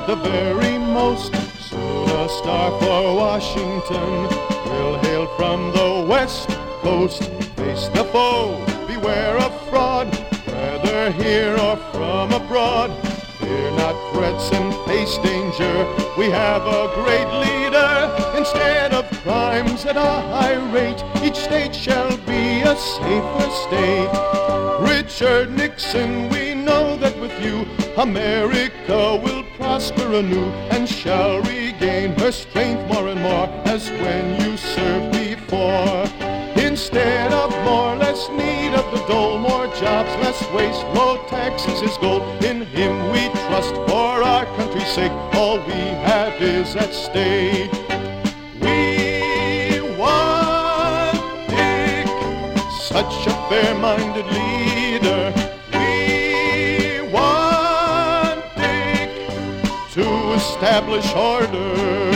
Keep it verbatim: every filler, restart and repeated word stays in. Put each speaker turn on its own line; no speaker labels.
the very most. Soon a star for Washington will hail from the West Coast. Face the foe, beware of fraud, whether here or from abroad. Fear not threats and face danger, we have a great leader. Instead of crimes at a high rate, each state shall be a safer state. Richard Nixon, we know that with you, America will prosper anew and shall regain her strength more and more as when you served before. Instead of more, less need of the dole, more jobs, less waste, low taxes is goal. In him we trust for our country's sake, all we have is at stake. We want Dick, such a fair-minded leader. We want Dick to establish order.